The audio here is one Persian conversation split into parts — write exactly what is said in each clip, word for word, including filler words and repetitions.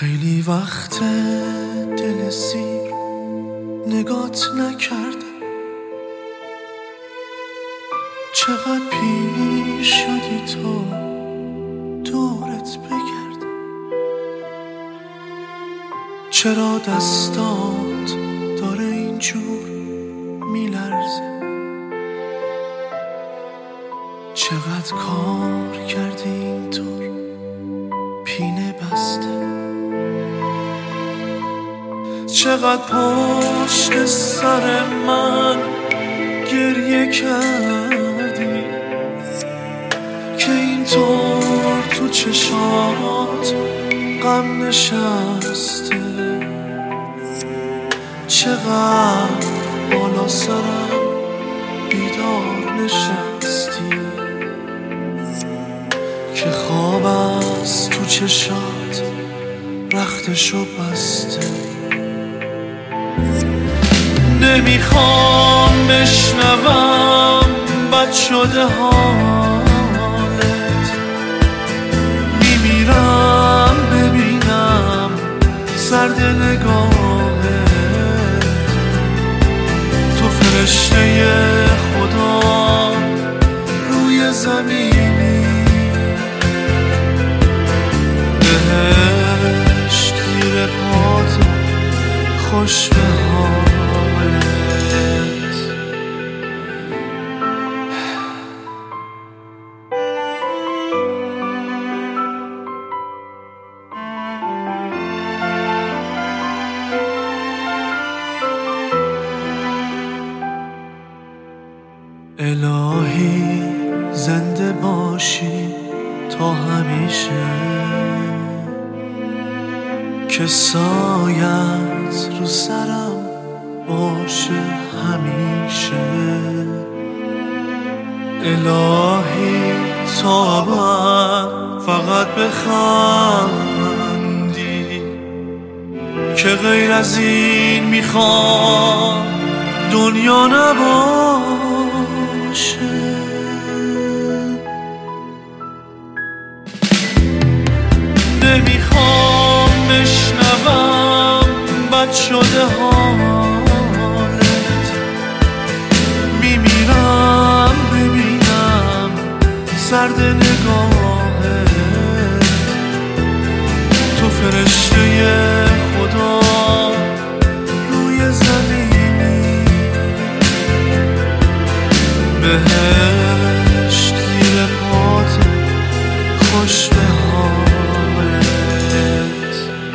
خیلی وقت دل سیر نگات نکردم، چقدر پیر شدی تو دورت بگردم. چرا دستات داره اینجور میلرزه، چقدر کار کردی اینطور پینه بسته، چقدر پشت سر من گریه کردی که اینطور تو چشات غم نشسته. چقدر بالا سرم بیدار نشستی که خواب از تو چشات رختشو بسته. نمیخوام بشنوم بد شده حالت، میمیرم ببینم سرد نگاهت. تو فرشته خدا روی زمینی، بهشت زیر پات خوش به حالت. الهی زنده باشی تا همیشه، که سایت رو سرم باشه همیشه. الهی تا ابد فقط بخندی، که غیر از این میخوام دنیا نباشه. نمیخوام بشنوم بد شده حالت، میمیرم ببینم سرد نگاهت. تو فرشته خدا روی زمینی، بهشت زیر پات خوش به حالت.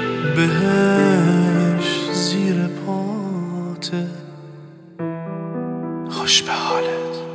بهشت زیر پات خوش به حالت.